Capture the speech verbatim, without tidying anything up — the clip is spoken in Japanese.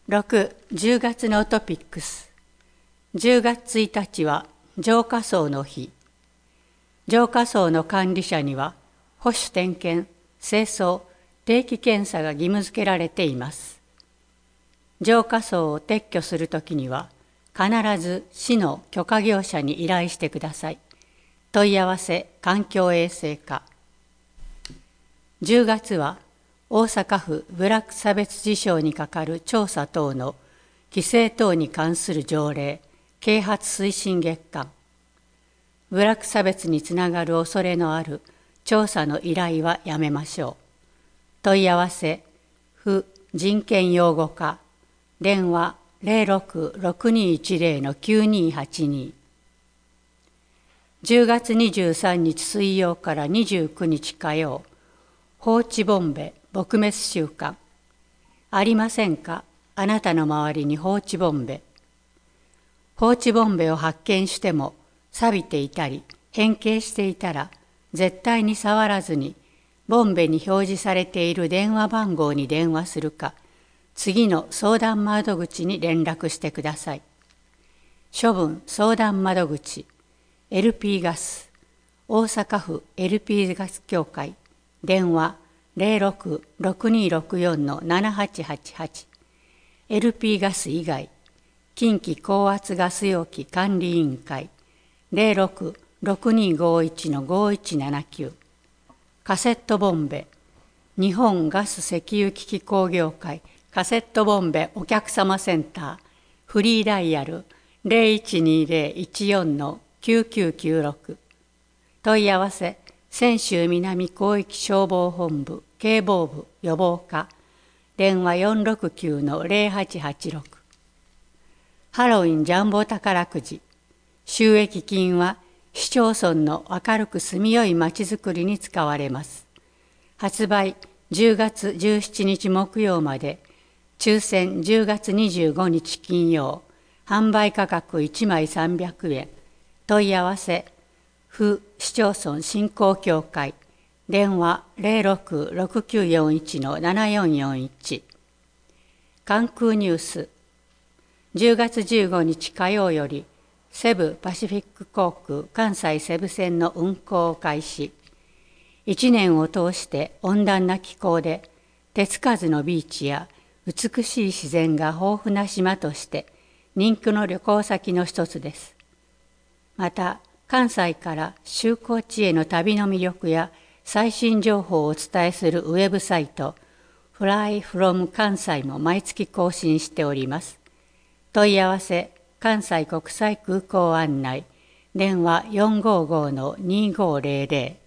ろく、じゅうがつのトピックス。じゅうがつついたちは浄化槽の日。浄化槽の管理者には保守点検、清掃、定期検査が義務付けられています。浄化槽を撤去するときには必ず市の許可業者に依頼してください。問い合わせ環境衛生課。じゅうがつは大阪府部落差別事象に係る調査等の規制等に関する条例啓発推進月間。部落差別につながる恐れのある調査の依頼はやめましょう。問い合わせ府人権擁護課。電話 ゼロろく ろくにいちゼロ のきゅうにはちに。じゅうがつにじゅうさんにち水曜からにじゅうくにち火曜。放置ボンベ撲滅週間。ありませんか、あなたの周りに放置ボンベ。放置ボンベを発見しても錆びていたり変形していたら絶対に触らずにボンベに表示されている電話番号に電話するか、次の相談窓口に連絡してください。処分相談窓口 エルピー ガス大阪府 エルピー ガス協会電話 ゼロろく ろくにろくよん のななはちはちはち。 エルピー ガス以外近畿高圧ガス容器管理委員会 ゼロろく ろくにごいち のごいちななきゅう。カセットボンベ日本ガス石油機器工業会カセットボンベお客様センターフリーダイヤル ゼロいちにゼロいちよん のきゅうきゅうきゅうろく。問い合わせ泉州南広域消防本部警防部予防課電話 よんろくきゅう のゼロはちはちろく。ハロウィンジャンボ宝くじ収益金は市町村の明るく住みよいまちづくりに使われます。発売じゅうがつじゅうしちにち木曜まで、抽選じゅうがつにじゅうごにち金曜、販売価格いちまいさんびゃくえん。問い合わせ府市町村振興協会電話 ゼロろく ろくきゅうよんいち のななよんよんいち。関空ニュースじゅうがつじゅうごにち火曜よりセブパシフィック航空関西セブ線の運航を開始。一年を通して温暖な気候で手つかずのビーチや美しい自然が豊富な島として人気の旅行先の一つです。また関西から就航地への旅の魅力や最新情報をお伝えするウェブサイト フライフロム 関西も毎月更新しております。問い合わせ関西国際空港案内電話 よんごーごー のにーごーゼロゼロ。